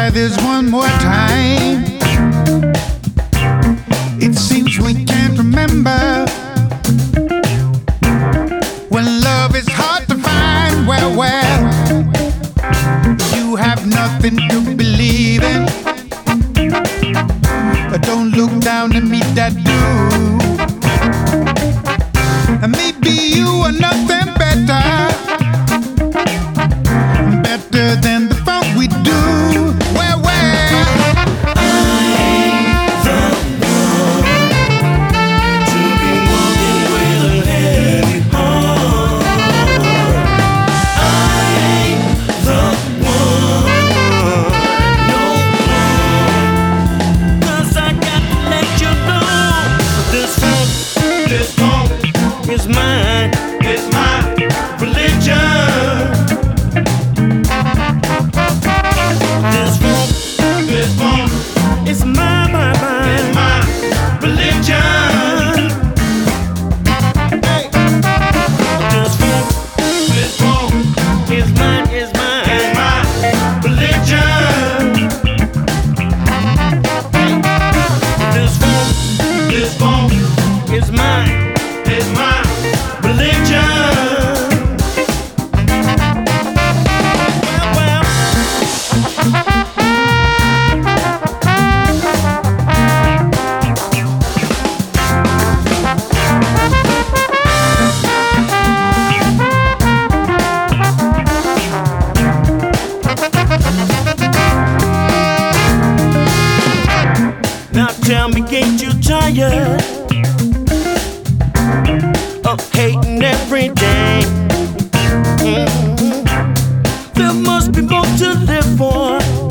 try this one more time. It seems we can't remember when love is hard to find. Well, you have nothing to believe in. Don't look down at me that do. Maybe you are nothing better than the funk we do. Well, I ain't the one to be walking with a heavy heart. I ain't the one, no more. 'Cause I got to let you know this funk is mine, it's my religion. This funk is my religion. Hey. This funk is my religion. This funk is my religion. Now tell me, ain't you tired of hating every day? There must be more to live for.